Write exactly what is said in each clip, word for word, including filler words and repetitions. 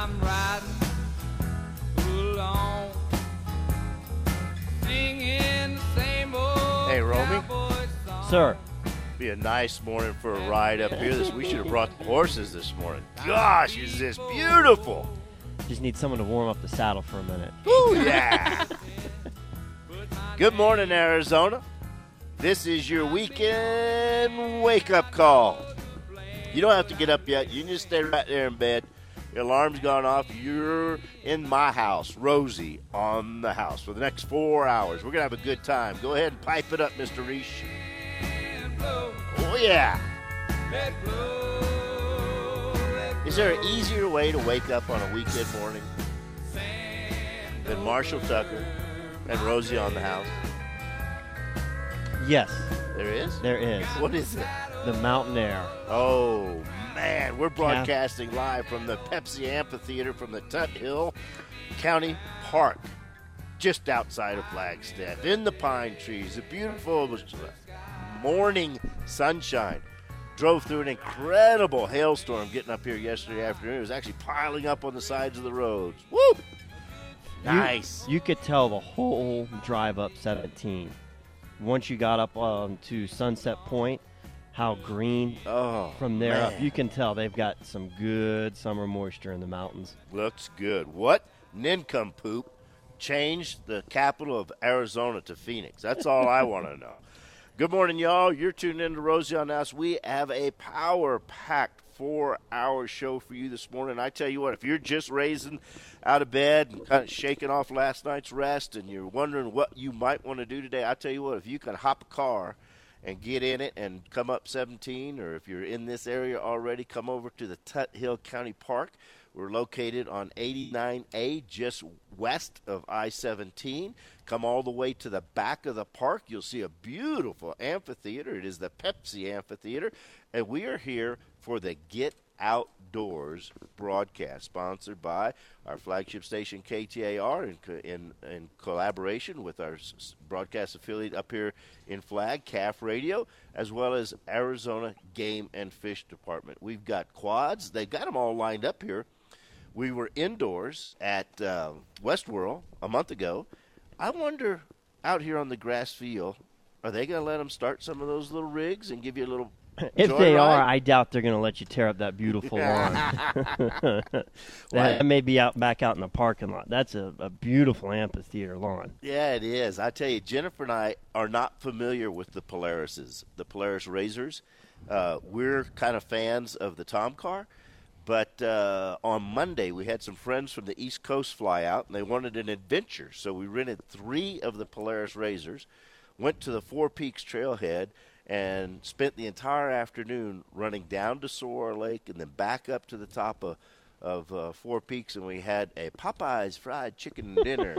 I'm riding along, singing the same old Hey, Romy? cowboy song. Sir. Be a nice morning for a ride up here. This we should have brought the horses this morning. Gosh, is this beautiful? Just need someone to warm up the saddle for a minute. Ooh, yeah. Good morning, Arizona. This is your weekend wake-up call. You don't have to get up yet. You can just stay right there in bed. Your alarm's gone off. You're in my house, Rosie, on the house for the next four hours. We're going to have a good time. Go ahead and pipe it up, Mister Reich. Oh, yeah. Is there an easier way to wake up on a weekend morning than Marshall Tucker and Rosie on the house? Yes, There is? there is. What is it? The Mountain Air. Oh, man. We're broadcasting live from the Pepsi Amphitheater from the Tut Hill County Park, just outside of Flagstaff, in the pine trees. A beautiful morning sunshine. Drove through an incredible hailstorm getting up here yesterday afternoon. It was actually piling up on the sides of the roads. Woo! Nice. You, you could tell the whole drive up seventeen. Once you got up um, to Sunset Point, how green Oh, from there up. man. You can tell they've got some good summer moisture in the mountains. Looks good. What nincompoop changed the capital of Arizona to Phoenix? That's all I want to know. Good morning, y'all. You're tuned in to Rosie on Us. We have a power-packed four-hour show for you this morning. I tell you what, if you're just raising out of bed and kind of shaking off last night's rest and you're wondering what you might want to do today, I tell you what, if you can hop a car and get in it and come up seventeen, or if you're in this area already, come over to the Tut Hill County Park. We're located on eighty-nine A, just west of I seventeen. Come all the way to the back of the park. You'll see a beautiful amphitheater. It is the Pepsi Amphitheater, and we are here for the Get Outdoors broadcast, sponsored by our flagship station K T A R in co- in, in collaboration with our s- broadcast affiliate up here in Flag, C A F Radio, as well as Arizona Game and Fish Department. We've got quads. They've got them all lined up here. We were indoors at uh, Westworld a month ago. I wonder, out here on the grass field, are they going to let them start some of those little rigs and give you a little If joyride? they are, I doubt they're going to let you tear up that beautiful lawn. that, that may be out back out in the parking lot. That's a, a beautiful amphitheater lawn. Yeah, it is. I tell you, Jennifer and I are not familiar with the Polarises, the Polaris Razors. Uh, we're kind of fans of the Tom car. But uh, on Monday, we had some friends from the East Coast fly out, and they wanted an adventure. So we rented three of the Polaris Razors, went to the Four Peaks Trailhead, and spent the entire afternoon running down to Soar Lake and then back up to the top of, of uh, Four Peaks, and we had a Popeyes fried chicken dinner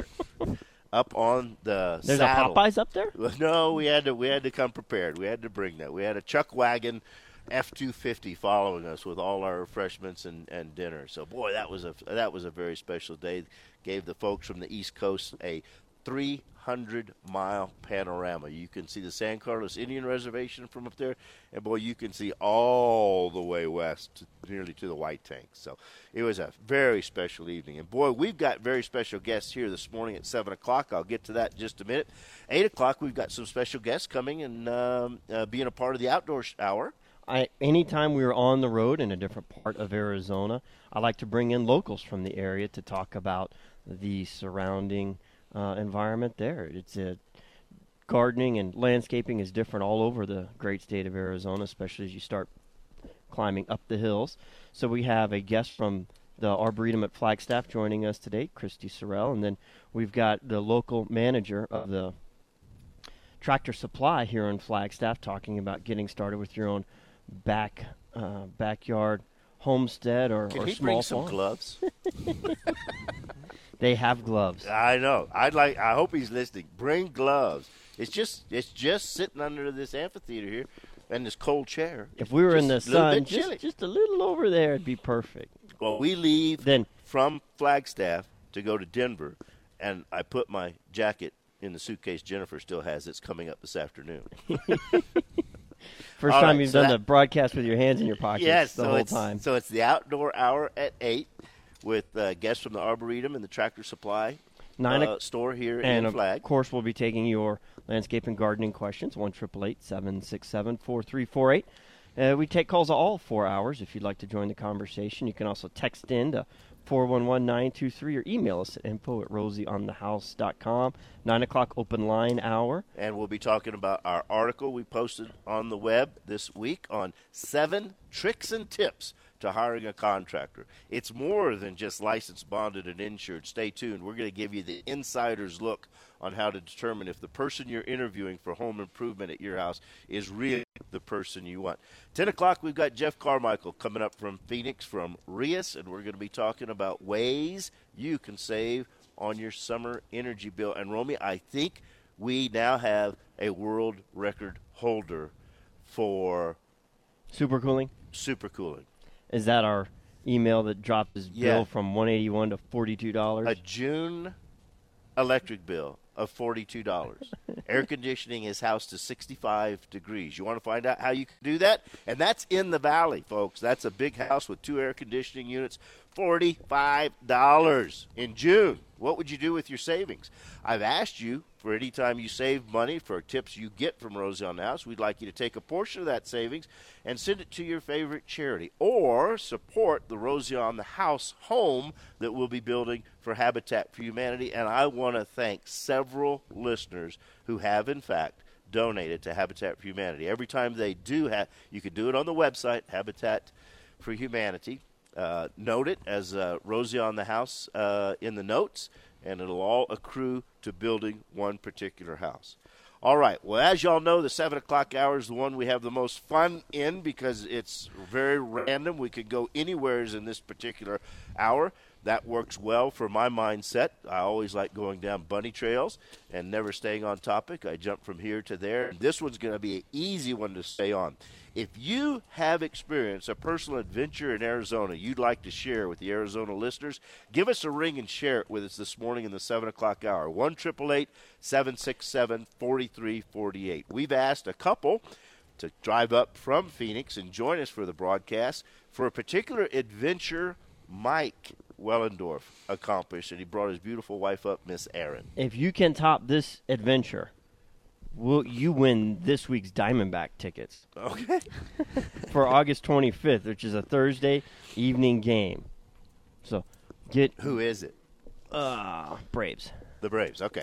up on the There's saddle. a Popeyes up there? No, we had to we had to come prepared. We had to bring that. We had a chuck wagon F two fifty following us with all our refreshments and, and dinner. So, boy, that was a that was a very special day. Gave the folks from the East Coast a three hundred mile panorama. You can see the San Carlos Indian Reservation from up there, and, boy, you can see all the way west, to, nearly to the White Tank. So it was a very special evening. And, boy, we've got very special guests here this morning at seven o'clock. I'll get to that in just a minute. eight o'clock, we've got some special guests coming and um, uh, being a part of the Outdoor Hour. I, anytime we were on the road in a different part of Arizona, I like to bring in locals from the area to talk about the surrounding uh, environment there. It's a gardening and landscaping is different all over the great state of Arizona, especially as you start climbing up the hills. So we have a guest from the Arboretum at Flagstaff joining us today, Christy Sorrell, and then we've got the local manager of the Tractor Supply here in Flagstaff talking about getting started with your own back uh, backyard homestead or, Can or he small bring some farm. gloves? They have gloves. I know. I'd like. I hope he's listening. Bring gloves. It's just. It's just sitting under this amphitheater here, and this cold chair. If we were in the Just a little sun, bit chilly. just, just a little over there, it'd be perfect. Well, we leave Then from Flagstaff to go to Denver, and I put my jacket in the suitcase Jennifer still has. It's coming up this afternoon. first All time right, you've so done that- the broadcast with your hands in your pockets Yes, the so whole it's, time. So it's the outdoor hour at eight. with uh, guests from the Arboretum and the Tractor Supply Nine uh, store here and in Flag. Of course, we'll be taking your landscape and gardening questions, one eight eight eight, seven six seven, four three four eight. Uh, we take calls all four hours if you'd like to join the conversation. You can also text in to four one one, nine two three or email us at info at rosieonthehouse dot com. nine o'clock open line hour. And we'll be talking about our article we posted on the web this week on seven tricks and tips to hiring a contractor. It's more than just licensed, bonded, and insured. Stay tuned. We're going to give you the insider's look on how to determine if the person you're interviewing for home improvement at your house is really the person you want. ten o'clock, we've got Jeff Carmichael coming up from Phoenix from Rias, and we're going to be talking about ways you can save on your summer energy bill. And, Romy, I think we now have a world record holder for Supercooling? supercooling. Is that our email that dropped his Yeah. bill from one eighty-one to forty-two dollars? A June electric bill of forty-two dollars. Air conditioning his house to sixty-five degrees. You want to find out how you can do that? And that's in the valley, folks. That's a big house with two air conditioning units, forty-five dollars in June. What would you do with your savings? I've asked you for any time you save money for tips you get from Rosie on the House. We'd like you to take a portion of that savings and send it to your favorite charity or support the Rosie on the House home that we'll be building for Habitat for Humanity. And I want to thank several listeners who have, in fact, donated to Habitat for Humanity. Every time they do, have, you can do it on the website, Habitat for Humanity. Uh, note it as uh, Rosie on the House uh, in the notes, and it'll all accrue to building one particular house. All right. Well, as y'all know, the seven o'clock hour is the one we have the most fun in because it's very random. We could go anywhere in this particular hour. That works well for my mindset. I always like going down bunny trails and never staying on topic. I jump from here to there. This one's going to be an easy one to stay on. If you have experienced a personal adventure in Arizona you'd like to share with the Arizona listeners, give us a ring and share it with us this morning in the seven o'clock hour. one eight eight eight, seven six seven, four three four eight. We've asked a couple to drive up from Phoenix and join us for the broadcast for a particular adventure Mike Wellendorf accomplished, and he brought his beautiful wife up, Miss Erin. If you can top this adventure, will you win this week's Diamondback tickets Okay. for August twenty-fifth, which is a Thursday evening game. So get Who is it? uh, Braves. The Braves. Okay.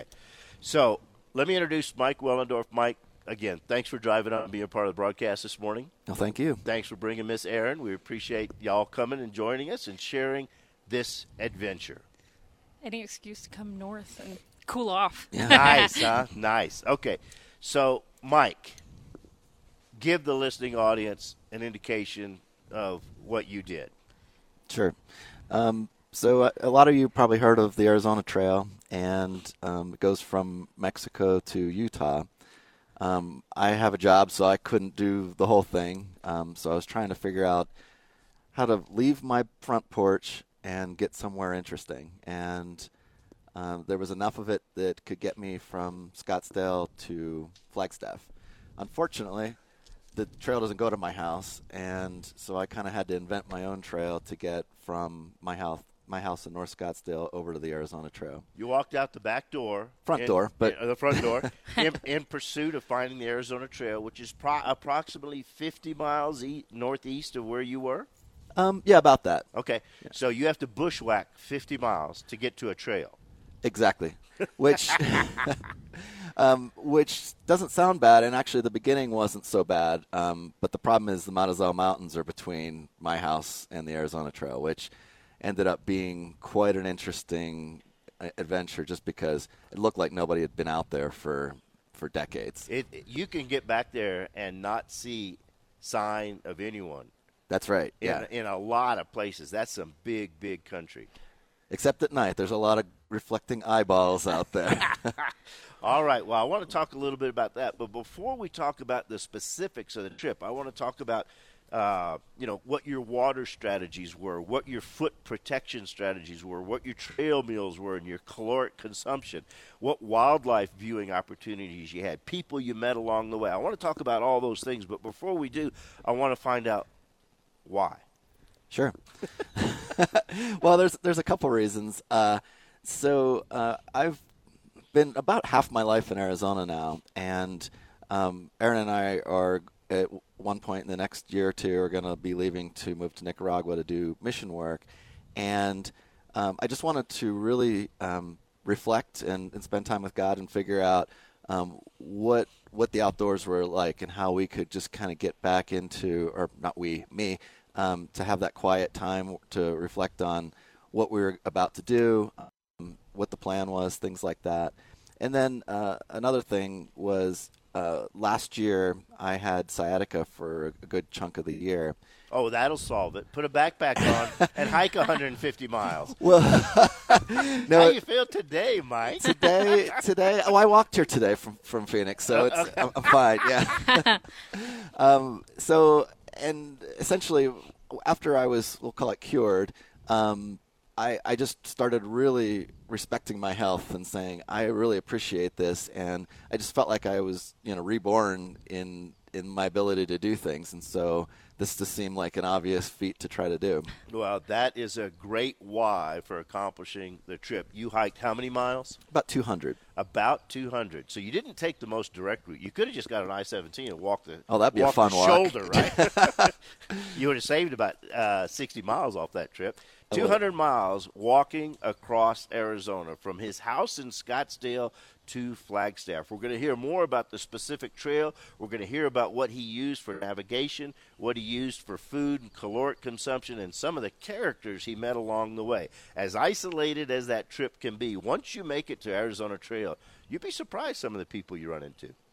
So let me introduce Mike Wellendorf. Mike, again, thanks for driving up and being a part of the broadcast this morning. No, thank you. Thanks for bringing Miss Erin. We appreciate y'all coming and joining us and sharing this adventure. Any excuse to come north and cool off. Yeah. Nice, huh? Nice. Okay. So, Mike, give the listening audience an indication of what you did. Sure. Um, so uh, a lot of you probably heard of the Arizona Trail, and um, it goes from Mexico to Utah. Um, I have a job, so I couldn't do the whole thing. Um, so I was trying to figure out how to leave my front porch and get somewhere interesting. And um, there was enough of it that could get me from Scottsdale to Flagstaff. Unfortunately, the trail doesn't go to my house, and so I kind of had to invent my own trail to get from my house my house in North Scottsdale over to the Arizona Trail. You walked out the back door. Front in- door, but- in- the front door in, in pursuit of finding the Arizona Trail, which is pro- approximately fifty miles e- northeast of where you were. Um, yeah, about that. Okay, so you have to bushwhack fifty miles to get to a trail. Exactly. Which um, which doesn't sound bad, and actually the beginning wasn't so bad. Um, but the problem is the Matazal Mountains are between my house and the Arizona Trail, which ended up being quite an interesting uh, adventure just because it looked like nobody had been out there for, for decades. It, it- you can get back there and not see sign of anyone That's right. in, Yeah. in a lot of places. That's some big, big country. Except at night. There's a lot of reflecting eyeballs out there. All right. Well, I want to talk a little bit about that. But before we talk about the specifics of the trip, I want to talk about, uh, you know, what your water strategies were, what your foot protection strategies were, what your trail meals were, and your caloric consumption, what wildlife viewing opportunities you had, people you met along the way. I want to talk about all those things. But before we do, I want to find out why. Sure. Well, there's there's a couple reasons. Uh, so uh, I've been about half my life in Arizona now, and um, Aaron and I are at one point in the next year or two are going to be leaving to move to Nicaragua to do mission work, and um, I just wanted to really um, reflect and, and spend time with God and figure out um, what what the outdoors were like and how we could just kind of get back into, or not we, me. Um, to have that quiet time to reflect on what we were about to do, um, what the plan was, things like that. And then uh, another thing was uh, last year I had sciatica for a good chunk of the year. Oh, that'll solve it. Put a backpack on and hike one hundred fifty miles. Well, no, How you feel today, Mike? today, today. Oh, I walked here today from, from Phoenix, so it's I'm, I'm fine. Yeah. um, so. And essentially, after I was, we'll call it cured, um, I, I just started really respecting my health and saying, I really appreciate this. And I just felt like I was, you know, reborn in in my ability to do things. And so this just seemed like an obvious feat to try to do. Well, that is a great why for accomplishing the trip. You hiked how many miles? About two hundred. About two hundred. So you didn't take the most direct route. You could have just got an I seventeen and walked the, oh, that'd be a walked fun the walk. shoulder, right? You would have saved about uh, sixty miles off that trip. two hundred miles walking across Arizona from his house in Scottsdale to Flagstaff. We're going to hear more about the specific trail. We're going to hear about what he used for navigation, what he used for food and caloric consumption, and some of the characters he met along the way. As isolated as that trip can be, once you make it to Arizona Trail, you'd be surprised some of the people you run into.